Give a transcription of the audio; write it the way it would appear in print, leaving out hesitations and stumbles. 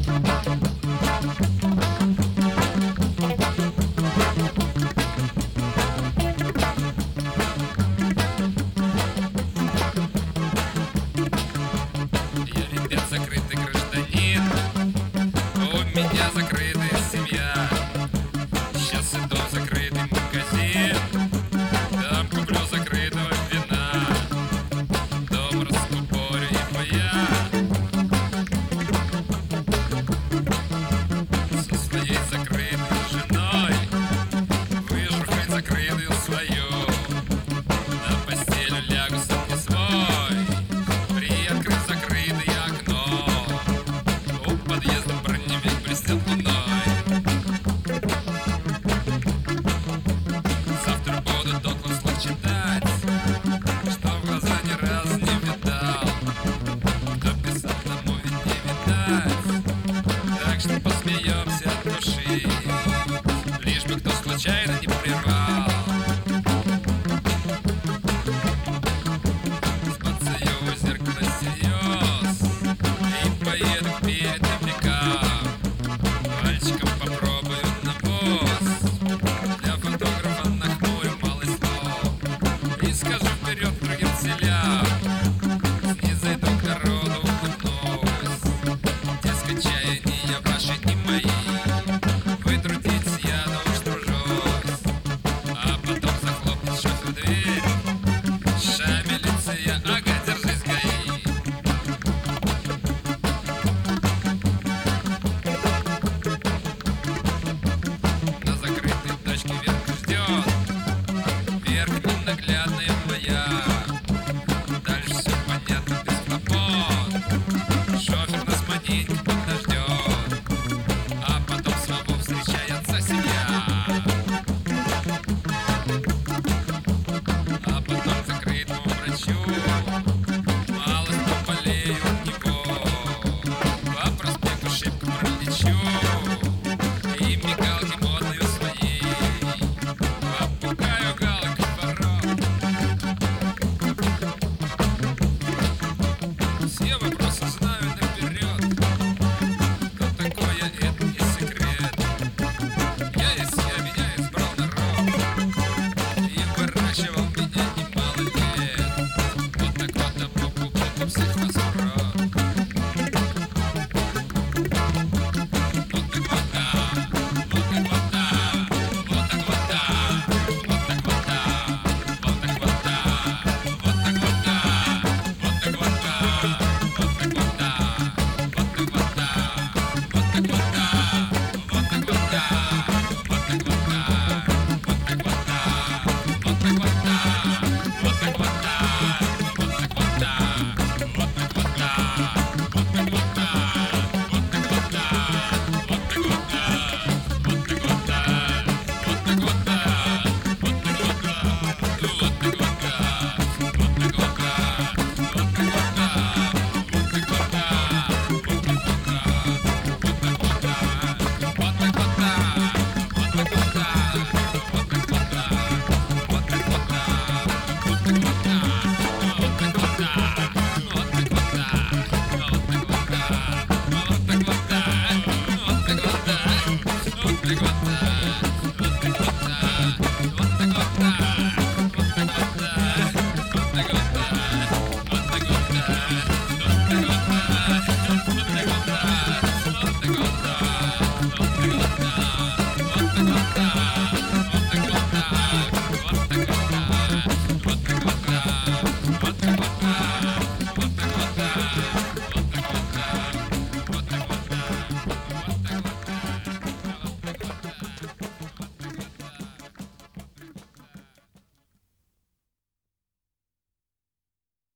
Закрытая семья. Сейчас иду в закрытый магазин, там куплю закрытого вина, дом раскупорю и боя. Со своей закрытой женой выжу хоть закрытую свою, на постель лягу сам не свой, приоткрыть закрытое окно, у подъезда броневик блестит луной. Завтра буду доклад слов читать, что в глаза ни разу не видал, кто писал, тому ведь не видать. Так что